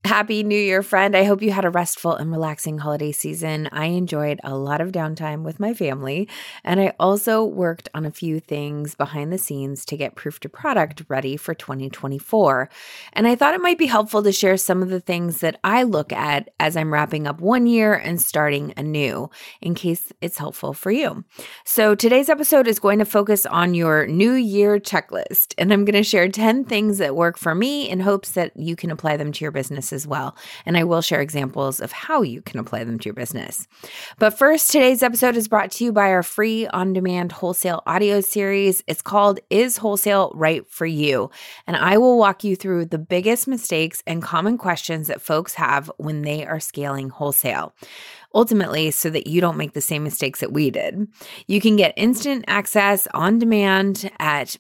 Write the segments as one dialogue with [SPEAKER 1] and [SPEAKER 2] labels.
[SPEAKER 1] Happy New Year, friend. I hope you had a restful and relaxing holiday season. I enjoyed a lot of downtime with my family, and I also worked on a few things behind the scenes to get Proof to Product ready for 2024. And I thought it might be helpful to share some of the things that I look at as I'm wrapping up one year and starting a new, in case it's helpful for you. So today's episode is going to focus on your New Year checklist, and I'm going to share 10 things that work for me in hopes that you can apply them to your business as well. And I will share examples of how you can apply them to your business. But first, today's episode is brought to you by our free on-demand wholesale audio series. It's called Is Wholesale Right for You? And I will walk you through the biggest mistakes and common questions that folks have when they are scaling wholesale. Ultimately, so that you don't make the same mistakes that we did. You can get instant access on demand at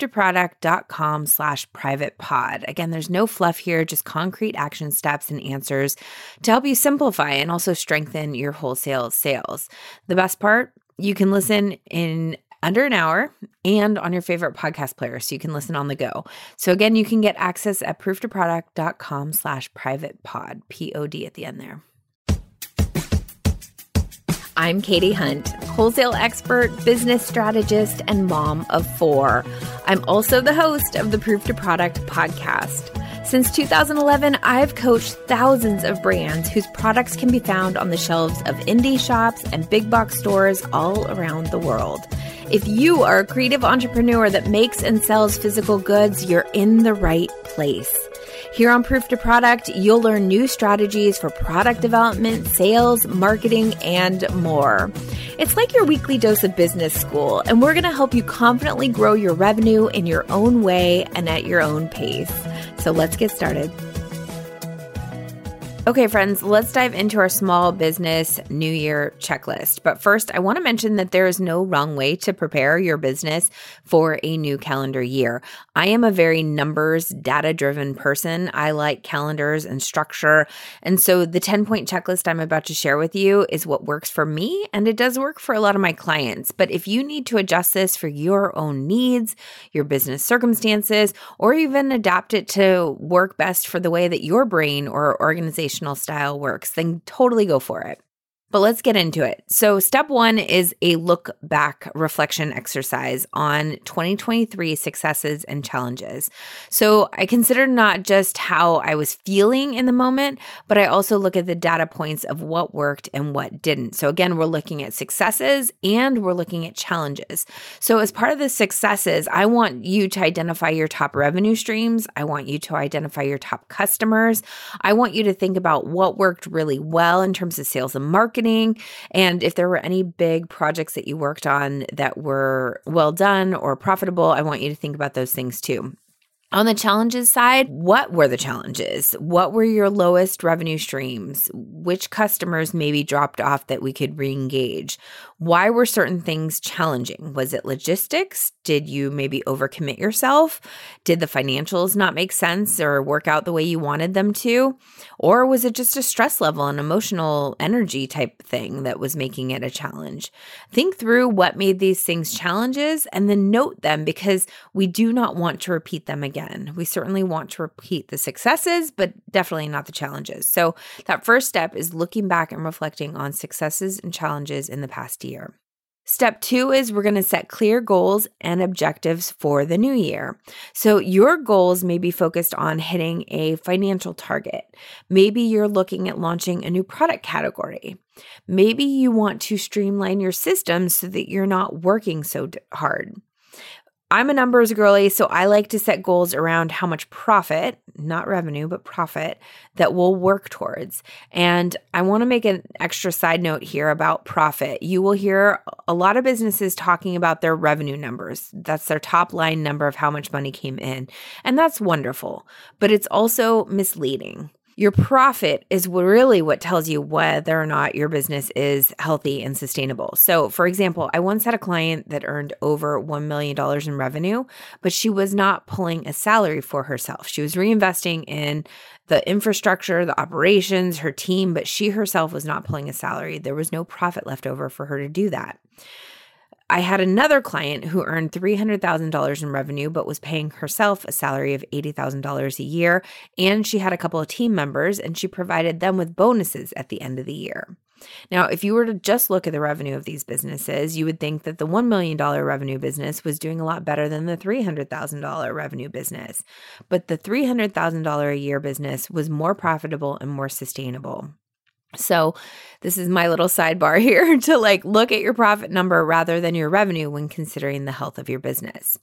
[SPEAKER 1] prooftoproduct.com/privatepod. Again, there's no fluff here, just concrete action steps and answers to help you simplify and also strengthen your wholesale sales. The best part, you can listen in under an hour and on your favorite podcast player, so you can listen on the go. So again, you can get access at prooftoproduct.com/privatepod, POD at the end there. I'm Katie Hunt, wholesale expert, business strategist, and mom of 4. I'm also the host of the Proof to Product podcast. Since 2011, I've coached thousands of brands whose products can be found on the shelves of indie shops and big box stores all around the world. If you are a creative entrepreneur that makes and sells physical goods, you're in the right place. Here on Proof to Product, you'll learn new strategies for product development, sales, marketing, and more. It's like your weekly dose of business school, and we're going to help you confidently grow your revenue in your own way and at your own pace. So let's get started. Okay, friends, let's dive into our small business New Year checklist. But first, I want to mention that there is no wrong way to prepare your business for a new calendar year. I am a very numbers, data-driven person. I like calendars and structure. And so the 10-point checklist I'm about to share with you is what works for me, and it does work for a lot of my clients. But if you need to adjust this for your own needs, your business circumstances, or even adapt it to work best for the way that your brain or organization style works, then totally go for it. But let's get into it. So step 1 is a look back reflection exercise on 2023 successes and challenges. So I consider not just how I was feeling in the moment, but I also look at the data points of what worked and what didn't. So again, we're looking at successes and we're looking at challenges. So as part of the successes, I want you to identify your top revenue streams. I want you to identify your top customers. I want you to think about what worked really well in terms of sales and marketing. And if there were any big projects that you worked on that were well done or profitable, I want you to think about those things too. On the challenges side, what were the challenges? What were your lowest revenue streams? Which customers maybe dropped off that we could re-engage? Why were certain things challenging? Was it logistics? Did you maybe overcommit yourself? Did the financials not make sense or work out the way you wanted them to? Or was it just a stress level and emotional energy type thing that was making it a challenge? Think through what made these things challenges and then note them, because we do not want to repeat them again. We certainly want to repeat the successes, but definitely not the challenges. So that first step is looking back and reflecting on successes and challenges in the past year. Step 2 is we're going to set clear goals and objectives for the new year. So your goals may be focused on hitting a financial target. Maybe you're looking at launching a new product category. Maybe you want to streamline your systems so that you're not working so hard. I'm a numbers girly, so I like to set goals around how much profit, not revenue, but profit, that we'll work towards. And I want to make an extra side note here about profit. You will hear a lot of businesses talking about their revenue numbers. That's their top line number of how much money came in. And that's wonderful, but it's also misleading. Your profit is really what tells you whether or not your business is healthy and sustainable. So, for example, I once had a client that earned over $1 million in revenue, but she was not pulling a salary for herself. She was reinvesting in the infrastructure, the operations, her team, but she herself was not pulling a salary. There was no profit left over for her to do that. I had another client who earned $300,000 in revenue, but was paying herself a salary of $80,000 a year. And she had a couple of team members, and she provided them with bonuses at the end of the year. Now, if you were to just look at the revenue of these businesses, you would think that the $1 million revenue business was doing a lot better than the $300,000 revenue business. But the $300,000 a year business was more profitable and more sustainable. So this is my little sidebar here to look at your profit number rather than your revenue when considering the health of your business.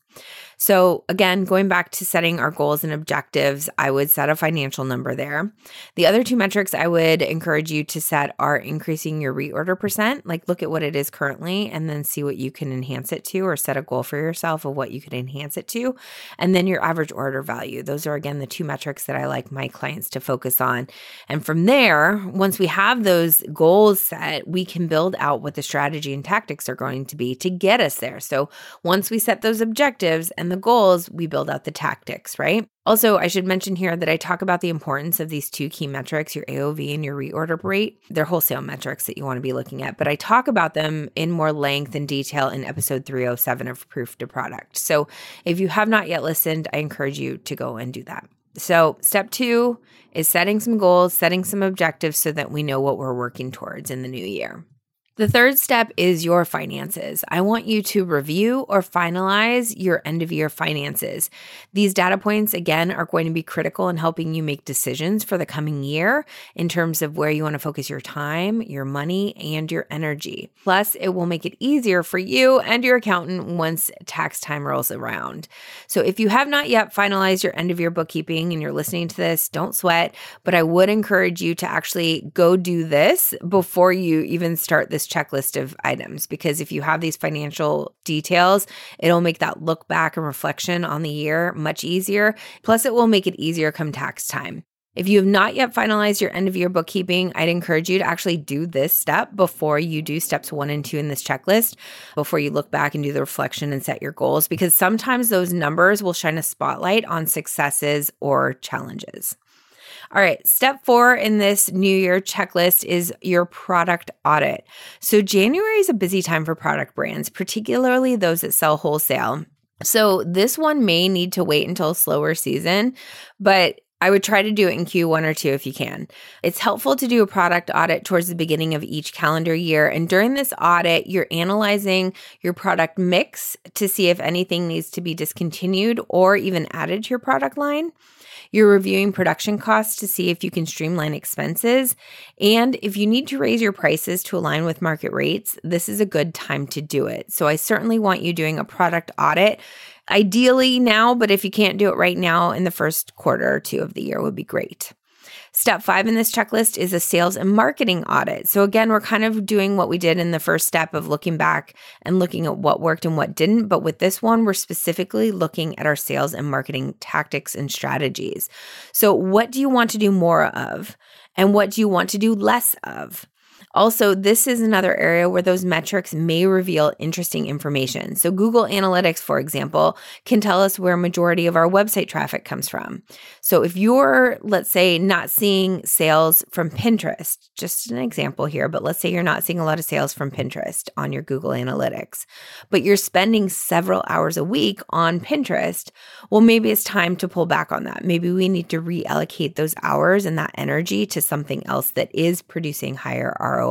[SPEAKER 1] So again, going back to setting our goals and objectives, I would set a financial number there. The other two metrics I would encourage you to set are increasing your reorder percent, look at what it is currently and then see what you can enhance it to, or set a goal for yourself of what you could enhance it to. And then your average order value. Those are, again, the two metrics that I like my clients to focus on. And from there, once we have those goals set, we can build out what the strategy and tactics are going to be to get us there. So once we set those objectives and the goals, we build out the tactics, right? Also, I should mention here that I talk about the importance of these two key metrics, your AOV and your reorder rate. They're wholesale metrics that you want to be looking at, but I talk about them in more length and detail in episode 307 of Proof to Product. So if you have not yet listened, I encourage you to go and do that. So step 2 is setting some goals, setting some objectives so that we know what we're working towards in the new year. The third step is your finances. I want you to review or finalize your end-of-year finances. These data points, again, are going to be critical in helping you make decisions for the coming year in terms of where you want to focus your time, your money, and your energy. Plus, it will make it easier for you and your accountant once tax time rolls around. So if you have not yet finalized your end-of-year bookkeeping and you're listening to this, don't sweat, but I would encourage you to actually go do this before you even start this checklist of items, because if you have these financial details, it'll make that look back and reflection on the year much easier. Plus, it will make it easier come tax time. If you have not yet finalized your end of year bookkeeping, I'd encourage you to actually do this step before you do steps 1 and 2 in this checklist, before you look back and do the reflection and set your goals, because sometimes those numbers will shine a spotlight on successes or challenges. All right, step 4 in this New Year checklist is your product audit. So January is a busy time for product brands, particularly those that sell wholesale. So this one may need to wait until a slower season, but I would try to do it in Q1 or 2 if you can. It's helpful to do a product audit towards the beginning of each calendar year. And during this audit, you're analyzing your product mix to see if anything needs to be discontinued or even added to your product line. You're reviewing production costs to see if you can streamline expenses. And if you need to raise your prices to align with market rates, this is a good time to do it. So I certainly want you doing a product audit, ideally now, but if you can't do it right now, in the first quarter or 2 of the year would be great. Step 5 in this checklist is a sales and marketing audit. So again, we're kind of doing what we did in the first step of looking back and looking at what worked and what didn't. But with this one, we're specifically looking at our sales and marketing tactics and strategies. So what do you want to do more of? And what do you want to do less of? Also, this is another area where those metrics may reveal interesting information. So Google Analytics, for example, can tell us where a majority of our website traffic comes from. So if you're, let's say, not seeing sales from Pinterest, just an example here, but let's say you're not seeing a lot of sales from Pinterest on your Google Analytics, but you're spending several hours a week on Pinterest, well, maybe it's time to pull back on that. Maybe we need to reallocate those hours and that energy to something else that is producing higher ROI.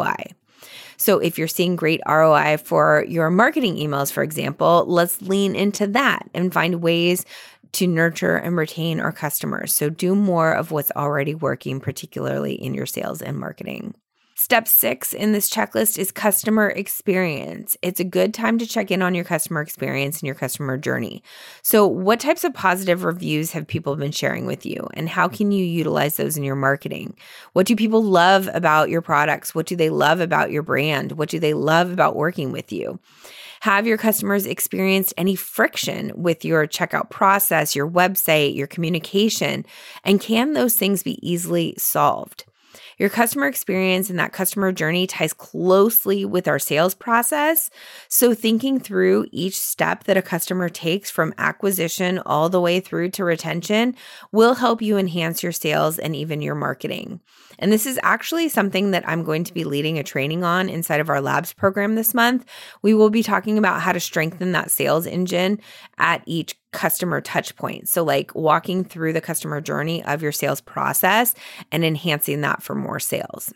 [SPEAKER 1] So if you're seeing great ROI for your marketing emails, for example, let's lean into that and find ways to nurture and retain our customers. So do more of what's already working, particularly in your sales and marketing. Step 6 in this checklist is customer experience. It's a good time to check in on your customer experience and your customer journey. So what types of positive reviews have people been sharing with you, and how can you utilize those in your marketing? What do people love about your products? What do they love about your brand? What do they love about working with you? Have your customers experienced any friction with your checkout process, your website, your communication? And can those things be easily solved? Your customer experience and that customer journey ties closely with our sales process. So thinking through each step that a customer takes from acquisition all the way through to retention will help you enhance your sales and even your marketing. And this is actually something that I'm going to be leading a training on inside of our labs program this month. We will be talking about how to strengthen that sales engine at each customer touch point. So like walking through the customer journey of your sales process and enhancing that for more sales.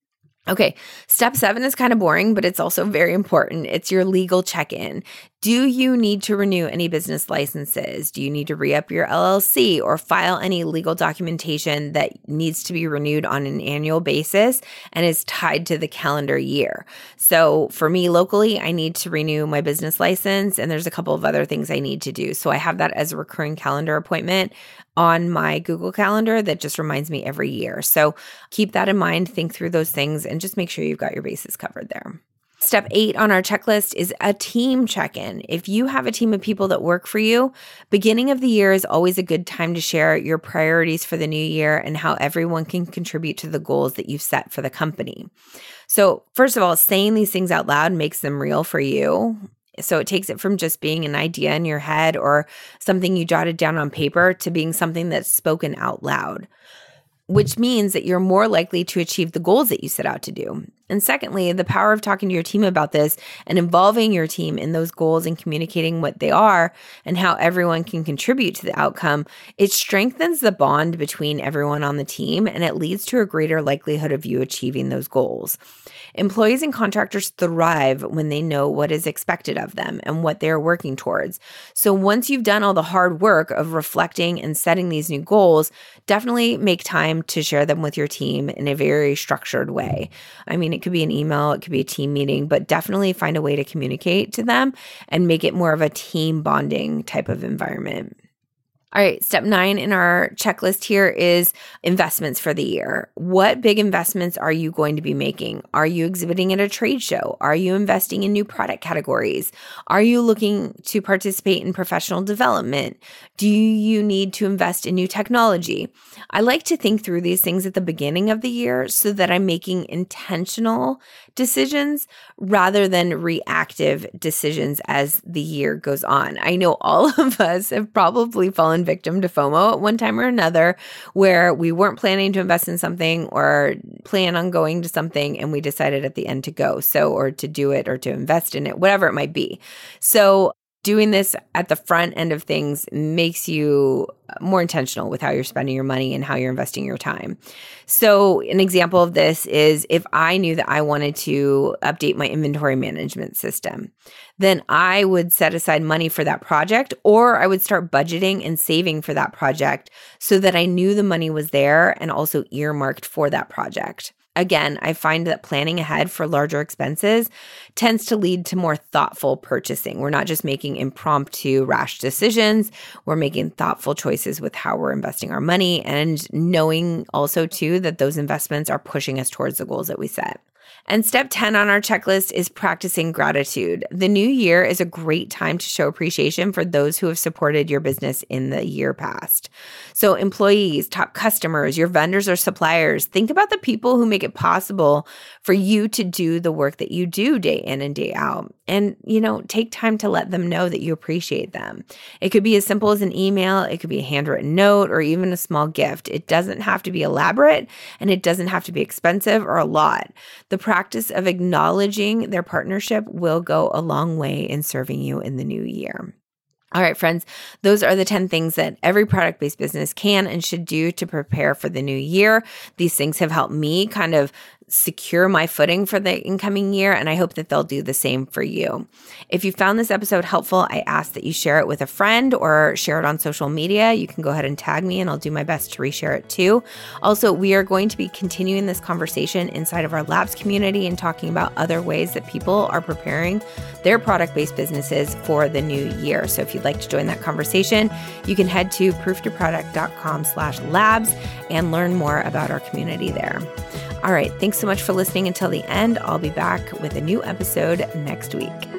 [SPEAKER 1] Okay, step 7 is kind of boring, but it's also very important. It's your legal check-in. Do you need to renew any business licenses? Do you need to re-up your LLC or file any legal documentation that needs to be renewed on an annual basis and is tied to the calendar year? So for me locally, I need to renew my business license, and there's a couple of other things I need to do. So I have that as a recurring calendar appointment on my Google Calendar that just reminds me every year. So keep that in mind, think through those things, and just make sure you've got your bases covered there. Step 8 on our checklist is a team check-in. If you have a team of people that work for you, beginning of the year is always a good time to share your priorities for the new year and how everyone can contribute to the goals that you've set for the company. So first of all, saying these things out loud makes them real for you. So it takes it from just being an idea in your head or something you jotted down on paper to being something that's spoken out loud, which means that you're more likely to achieve the goals that you set out to do. And secondly, the power of talking to your team about this and involving your team in those goals and communicating what they are and how everyone can contribute to the outcome, it strengthens the bond between everyone on the team and it leads to a greater likelihood of you achieving those goals. Employees and contractors thrive when they know what is expected of them and what they're working towards. So once you've done all the hard work of reflecting and setting these new goals, definitely make time to share them with your team in a very structured way. I mean, it could be an email, it could be a team meeting, but definitely find a way to communicate to them and make it more of a team bonding type of environment. All right, step 9 in our checklist here is investments for the year. What big investments are you going to be making? Are you exhibiting at a trade show? Are you investing in new product categories? Are you looking to participate in professional development? Do you need to invest in new technology? I like to think through these things at the beginning of the year so that I'm making intentional decisions rather than reactive decisions as the year goes on. I know all of us have probably fallen victim to FOMO at one time or another, where we weren't planning to invest in something or plan on going to something and we decided at the end to go. So, or to do it or to invest in it, whatever it might be. So doing this at the front end of things makes you more intentional with how you're spending your money and how you're investing your time. So an example of this is if I knew that I wanted to update my inventory management system, then I would set aside money for that project, or I would start budgeting and saving for that project so that I knew the money was there and also earmarked for that project. Again, I find that planning ahead for larger expenses tends to lead to more thoughtful purchasing. We're not just making impromptu, rash decisions. We're making thoughtful choices with how we're investing our money and knowing also too that those investments are pushing us towards the goals that we set. And step 10 on our checklist is practicing gratitude. The new year is a great time to show appreciation for those who have supported your business in the year past. So employees, top customers, your vendors or suppliers, think about the people who make it possible for you to do the work that you do day in and day out. And, take time to let them know that you appreciate them. It could be as simple as an email, it could be a handwritten note, or even a small gift. It doesn't have to be elaborate and it doesn't have to be expensive or a lot. The practice of acknowledging their partnership will go a long way in serving you in the new year. All right, friends, those are the 10 things that every product-based business can and should do to prepare for the new year. These things have helped me kind of secure my footing for the incoming year, and I hope that they'll do the same for you. If you found this episode helpful, I ask that you share it with a friend or share it on social media. You can go ahead and tag me, and I'll do my best to reshare it too. Also, we are going to be continuing this conversation inside of our labs community and talking about other ways that people are preparing their product-based businesses for the new year. So if you'd like to join that conversation, you can head to prooftoproduct.com/labs and learn more about our community there. All right, thanks so much for listening until the end. I'll be back with a new episode next week.